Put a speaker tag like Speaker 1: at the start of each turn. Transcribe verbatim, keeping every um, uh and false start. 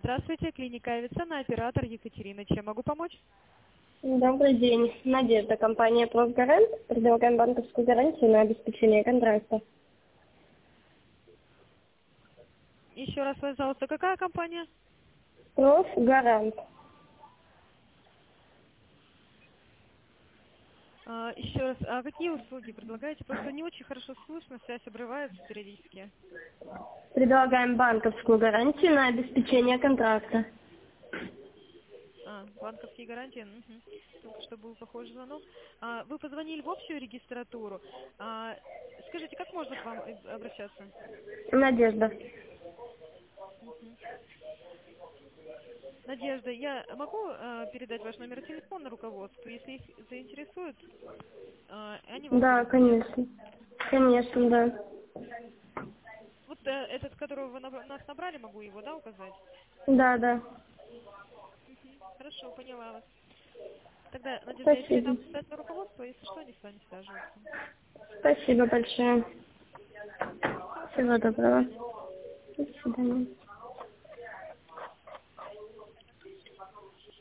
Speaker 1: Здравствуйте, клиника Авиценна, оператор Екатерина. Чем могу помочь?
Speaker 2: Добрый день. Надежда, компания «Профгарант». Предлагаем банковскую гарантию на обеспечение контракта.
Speaker 1: Еще раз, пожалуйста, какая компания?
Speaker 2: «Профгарант».
Speaker 1: А, еще раз, а какие услуги предлагаете? Просто не очень хорошо слышно, связь обрывается периодически.
Speaker 2: Предлагаем банковскую гарантию на обеспечение контракта.
Speaker 1: А, банковские гарантии. Угу. Только что был похожий звонок. А, вы позвонили в общую регистратуру. А, скажите, как можно к вам э, обращаться?
Speaker 2: Надежда.
Speaker 1: Мгм. Надежда, я могу э, передать ваш номер телефона руководству, если их заинтересует, э, они вам
Speaker 2: Да,
Speaker 1: перезвонят.
Speaker 2: конечно. Конечно, да.
Speaker 1: Вот э, этот, которого вы набра- нас набрали, могу его, да, указать?
Speaker 2: Да, да.
Speaker 1: Мгм. Хорошо, поняла вас. Тогда, Надежда, я
Speaker 2: Спасибо.
Speaker 1: передам на руководство, если что, они с вами свяжутся.
Speaker 2: Спасибо большое.
Speaker 1: Всего
Speaker 2: Всего
Speaker 1: хорошего, до
Speaker 2: доброго.
Speaker 1: свидания.
Speaker 2: До свидания.